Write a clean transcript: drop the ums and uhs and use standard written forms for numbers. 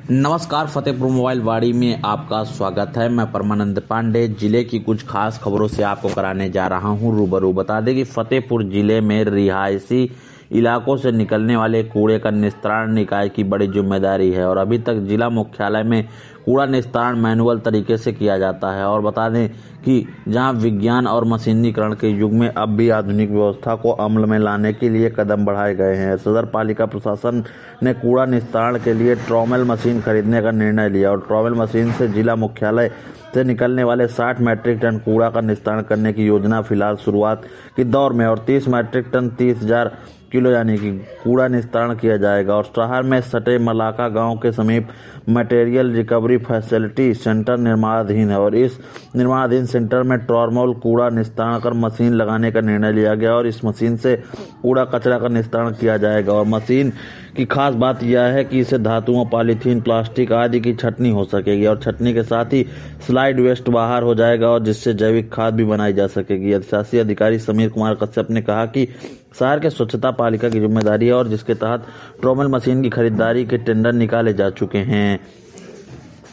नमस्कार, फतेहपुर मोबाइल वाड़ी में आपका स्वागत है। मैं परमानंद पांडे जिले की कुछ खास खबरों से आपको कराने जा रहा हूं रूबरू। बता दें कि फतेहपुर जिले में रिहायशी इलाकों से निकलने वाले कूड़े का निस्तारण निकाय की बड़ी जिम्मेदारी है और अभी तक जिला मुख्यालय में कूड़ा निस्तारण मैनुअल तरीके से किया जाता है। और बता दें कि जहां विज्ञान और मशीनीकरण के युग में अब भी आधुनिक व्यवस्था को अमल में लाने के लिए कदम बढ़ाए गए हैं। सदर पालिका प्रशासन ने कूड़ा निस्तारण के लिए ट्रॉमेल मशीन खरीदने का निर्णय लिया और ट्रॉमेल मशीन से जिला मुख्यालय से निकलने वाले 60 मैट्रिक टन कूड़ा का निस्तारण करने की योजना फिलहाल शुरुआत के दौर में और 30 मैट्रिक टन 30,000 किलो यानी कि कूड़ा निस्तारण किया जाएगा। और शहर में सटे मलाका गांव के समीप मटेरियल रिकवरी फैसिलिटी सेंटर निर्माणाधीन है और इस निर्माणाधीन सेंटर में ट्रॉमेल कूड़ा निस्तारण कर मशीन लगाने का निर्णय लिया गया और इस मशीन से कूड़ा कचरा का निस्तारण किया जाएगा। और मशीन की खास बात यह है कि इसे धातुओं, पॉलीथीन, प्लास्टिक आदि की छटनी हो सकेगी और छटनी के साथ ही स्लाइड वेस्ट बाहर हो जाएगा और जिससे जैविक खाद भी बनाई जा सकेगी। अधिशासी अधिकारी समीर कुमार कश्यप ने कहा कि शहर के स्वच्छता पालिका की जिम्मेदारी है और जिसके तहत ट्रॉमेल मशीन की खरीदारी के टेंडर निकाले जा चुके हैं।